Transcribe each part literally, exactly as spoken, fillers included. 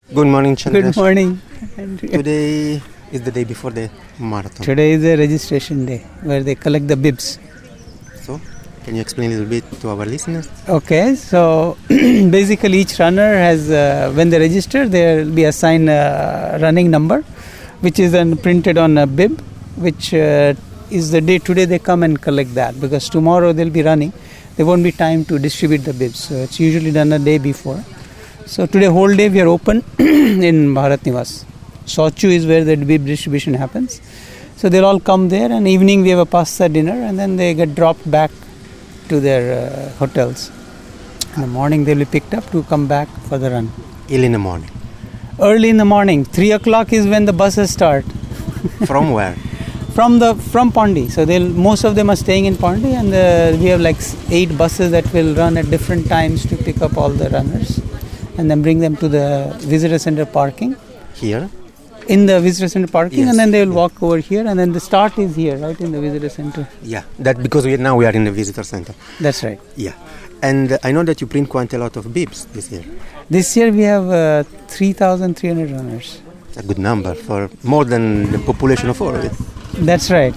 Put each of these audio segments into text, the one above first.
Good morning, Chandra. Good morning. Today is the day before the marathon. Today is the registration day where they collect the bibs. So, can you explain a little bit to our listeners? Okay, so basically each runner has, uh, when they register, there will be assigned a running number, which is then printed on a bib, which uh, is the day today they come and collect that, because tomorrow they'll be running. There won't be time to distribute the bibs. So it's usually done a day before. So today whole day we are open in Bharat Niwas. Sochu is where the bib distribution happens. So they'll all come there, and evening we have a pasta dinner, and then they get dropped back to their uh, hotels. In the morning they'll be picked up to come back for the run. Early in the morning. Early in the morning. Three o'clock is when the buses start. From where? From the from Pondi. So they'll most of them are staying in Pondi, and uh, we have like eight buses that will run at different times to pick up all the runners and then bring them to the visitor center parking. Here? In the visitor center parking, Yes. and then they will Yeah. walk over here, and then the start is here, right, in the visitor center. Yeah, that because we now we are in the visitor center. That's right. Yeah, and uh, I know that you print quite a lot of bibs this year. This year we have uh, three thousand three hundred runners. It's a good number for more than the population of Oroville. That's right.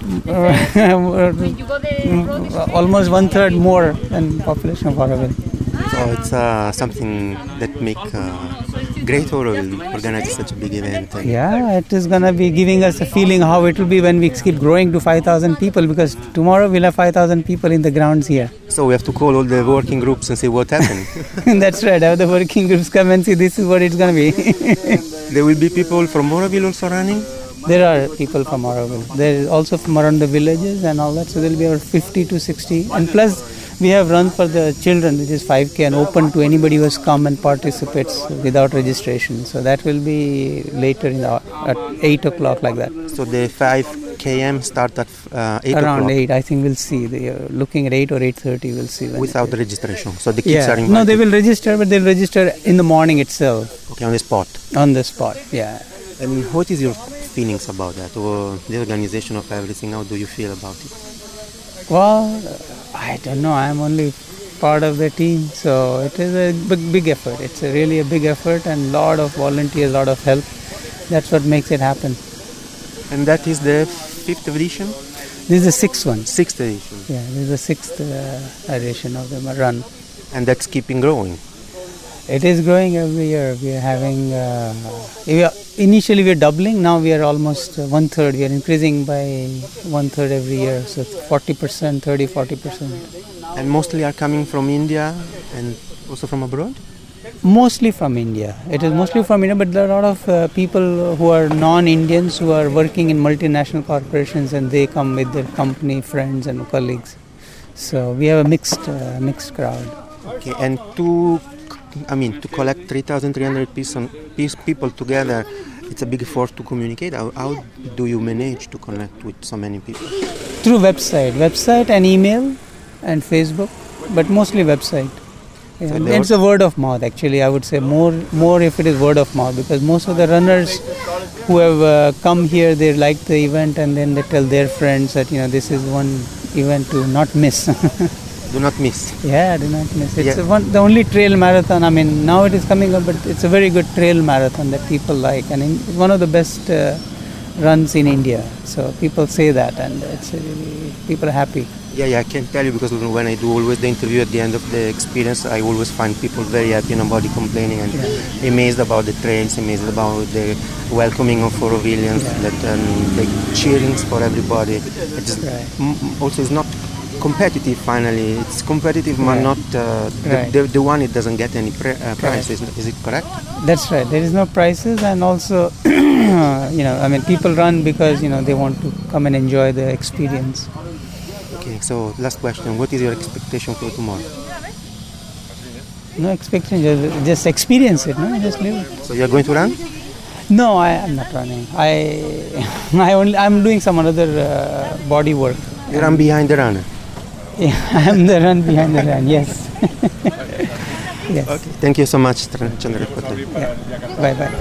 Almost one third more than population of Oroville. So it's uh, something that make uh, great Oroville organize such a big event. And Yeah, it is going to be giving us a feeling how it will be when we keep growing to five thousand people, because tomorrow we'll have five thousand people in the grounds here. So we have to call all the working groups and see what happened. That's right. Have the working groups come and see this is what it's going to be. There will be people from Oroville also running. There are people from Oroville. There is also from around the villages and all that. So there will be about fifty to sixty. And plus, we have run for the children, which is five K, and open to anybody who has come and participates without registration. So that will be later in the, at eight o'clock, like that. So the five kilometers start at uh, eight Around o'clock. eight, I think we'll see. They are looking at eight or eight thirty, we'll see. When Without it the is. registration. So the kids Yeah. are invited. No, they will register, but they'll register in the morning itself, Okay, on the spot. on the spot. Yeah. And what is your feelings about that, or the organization of everything? How do you feel about it? Well, I don't know. I'm only part of the team, so it is a big, big effort. It's a really a big effort, and lot of volunteers, lot of help. That's what makes it happen. And that is the fifth edition? This is the sixth one. Sixth edition. Yeah, this is the sixth uh, edition of the run. And that's keeping growing. It is growing every year. We are having, uh, we are, initially we are doubling, now we are almost uh, one third. We are increasing by one third every year. So forty percent, thirty, forty percent. And mostly are coming from India and also from abroad? Mostly from India. It is mostly from India, but there are a lot of uh, people who are non-Indians who are working in multinational corporations, and they come with their company, friends and colleagues. So we have a mixed, uh, mixed crowd. Okay, and to, I mean, to collect three thousand three hundred people together, it's a big effort to communicate. How, how do you manage to connect with so many people? Through website, website and email and Facebook, but mostly website. Yeah, So they it's a word of mouth, actually. I would say more, more if it is word of mouth, because most of the runners who have uh, come here, they like the event, and then they tell their friends that, you know, this is one event to not miss. Do not miss. Yeah, do not miss. It's Yeah. a one, the only trail marathon. I mean, now it is coming up, but it's a very good trail marathon that people like, and in, it's one of the best uh, runs in India. So people say that, and it's really, people are happy. Yeah, yeah, I can tell you, because when I do always the interview at the end of the experience, I always find people very happy, nobody complaining, and Yeah. amazed about the trails, amazed about the welcoming of Orovillians, Yeah. that um, the cheerings for everybody. It's Right. m- also it's not competitive. Finally, it's competitive, but Right. not uh, the, Right. the the one it doesn't get any pre- uh, prize. Is, is it correct? That's right. There is no prizes, and also, you know, I mean, people run because, you know, they want to come and enjoy the experience. Okay. So last question: what is your expectation for tomorrow? No expectation, just, just experience it, no? Just live it. So you are going to run? No, I am not running. I, I only, I'm doing some other uh, body work. You run behind the runner. Yeah, I am the run behind the run. Yes. Yes. Okay. Thank you so much, Chandra. Yeah. Bye bye.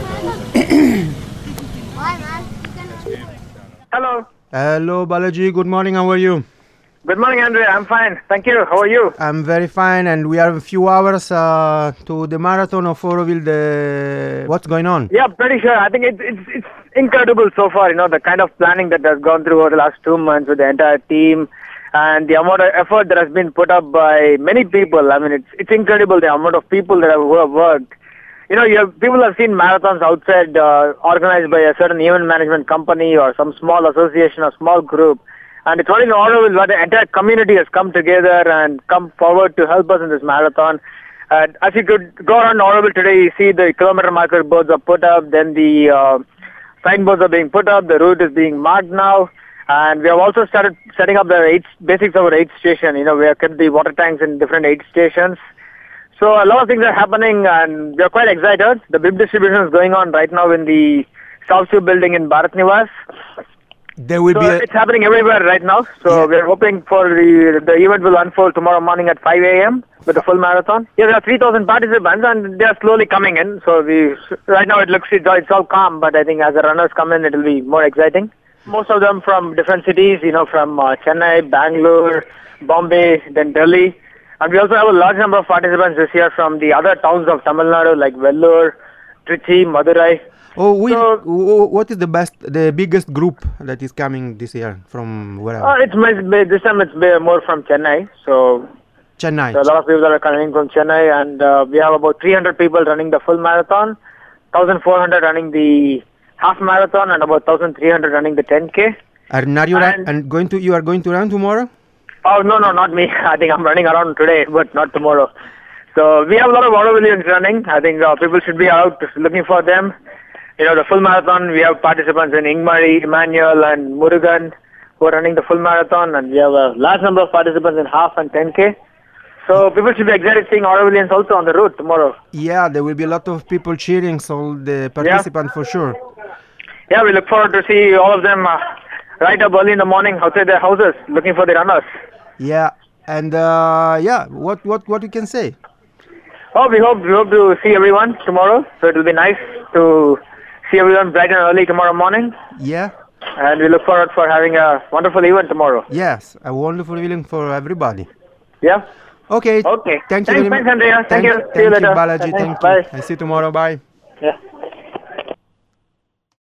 Hello. Hello, Balaji. Good morning. How are you? Good morning, Andrea. I'm fine. Thank you. How are you? I'm very fine, and we are a few hours uh, to the marathon of Auroville. The what's going on? Yeah, pretty sure. I think it's it's it's incredible so far. You know, the kind of planning that has gone through over the last two months with the entire team, and the amount of effort that has been put up by many people. I mean, it's it's incredible the amount of people that have, who have worked. You know, you have, people have seen marathons outside uh, organized by a certain event management company or some small association or small group. And it's only in Auroville where the entire community has come together and come forward to help us in this marathon. Uh, as you could go around Auroville today, you see the kilometer marker boards are put up, then the uh, signboards are being put up, the route is being marked now. And we have also started setting up the aid, basics of our aid station. You know, we have kept the water tanks in different aid stations. So a lot of things are happening and we are quite excited. The bib distribution is going on right now in the South View building in Bharat Niwas. There will so be a... it's happening everywhere right now. So yeah. we're hoping for the the event will unfold tomorrow morning at five a.m. with the full marathon. Yeah, there are three thousand participants and they are slowly coming in. So we right now it looks it's all, it's all calm, but I think as the runners come in, it will be more exciting. Most of them from different cities, you know, from uh, Chennai, Bangalore, Bombay, then Delhi. And we also have a large number of participants this year from the other towns of Tamil Nadu like Vellore, Trichy, Madurai. Oh, we, so, what is the best, the biggest group that is coming this year from wherever? Uh, it's this time it's more from Chennai. So Chennai. So a lot of people that are coming from Chennai, and uh, we have about three hundred people running the full marathon, one thousand four hundred running the half marathon, and about one thousand three hundred running the ten K. And are you and, and going to you are going to run tomorrow? Oh no no not me. I think I'm running around today, but not tomorrow. So we have a lot of Autovillians running. I think uh, people should be out looking for them. You know, the full marathon, we have participants in Ingmari, Emmanuel and Murugan who are running the full marathon, and we have a large number of participants in half and ten K. So people should be excited seeing Autovillians also on the route tomorrow. Yeah, there will be a lot of people cheering, so the participants yeah. for sure. Yeah, we look forward to see all of them uh, right up early in the morning outside their houses looking for the runners. Yeah, and uh, yeah, what what what you can say? Oh, we hope we hope to see everyone tomorrow. So it will be nice to see everyone bright and early tomorrow morning. Yeah. And we look forward for having a wonderful event tomorrow. Yes, a wonderful event for everybody. Yeah. Okay. Okay. Thank you thanks, very much. Thanks, Andrea. Thank, thank you. Thank see you later. you, Balaji. Thanks. Thank Bye. you. I see you tomorrow. Bye. Yeah.